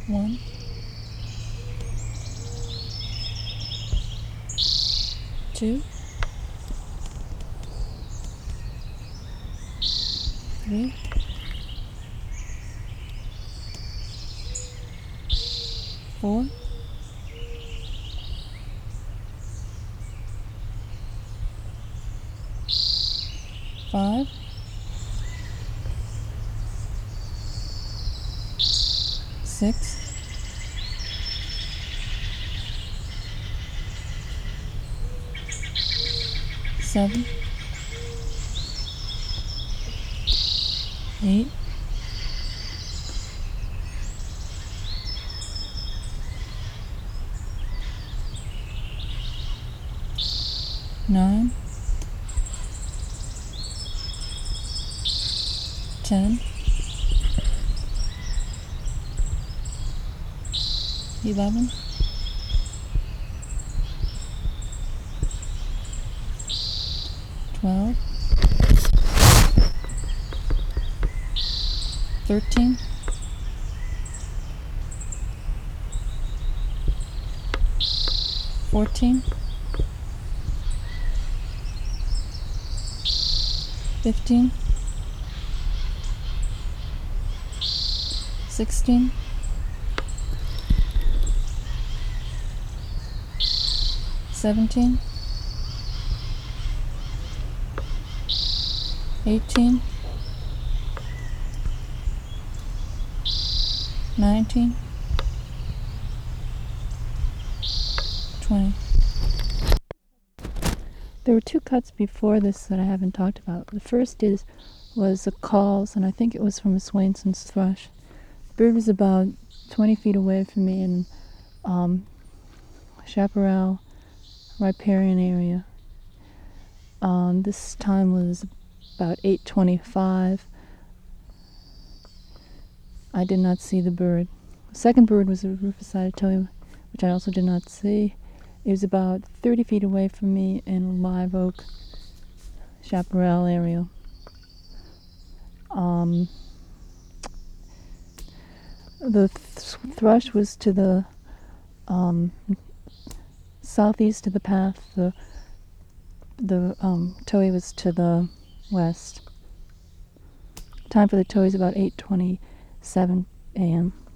1, 2, 3, 4, 5, 6, 7, 8, 9, 10, 11, 12, 13, 14, 15, 16, 17, 18, 19, 20. There were two cuts before this that I haven't talked about. The first was the calls, and I think it was from a Swainson's thrush. The bird was about 20 feet away from me in Chaparral, riparian area. This time was about 8:25. I did not see the bird. The second bird was a rufous-sided towhee, which I also did not see. It was about 30 feet away from me in Live Oak, Chaparral area. The thrush was to the southeast of the path. The towhee was to the west. Time for the towhee is about 8:27 a.m.